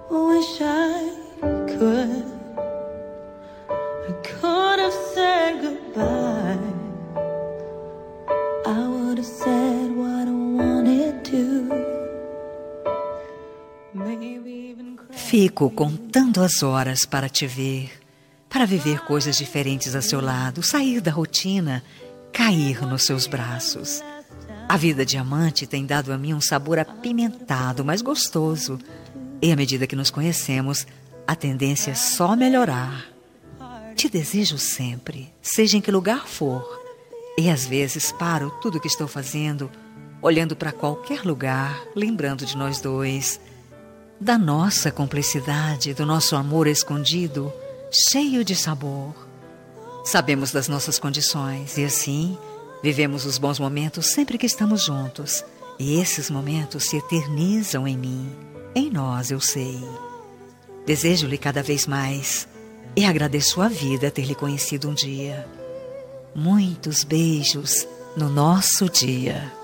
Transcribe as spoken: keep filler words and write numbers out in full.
Wish I could. I could have said goodbye. I would have said what I wanted to. Maybe even cry. Fico contando as horas para te ver, para viver coisas diferentes a seu lado, sair da rotina, cair nos seus braços. A vida diamante tem dado a mim um sabor apimentado, mas gostoso. E à medida que nos conhecemos, a tendência é só melhorar. Te desejo sempre, seja em que lugar for. E às vezes paro tudo o que estou fazendo, olhando para qualquer lugar, lembrando de nós dois, da nossa cumplicidade, do nosso amor escondido, cheio de sabor. Sabemos das nossas condições e assim vivemos os bons momentos sempre que estamos juntos. E esses momentos se eternizam em mim, em nós, eu sei. Desejo-lhe cada vez mais e agradeço a vida ter lhe conhecido um dia. Muitos beijos no nosso dia.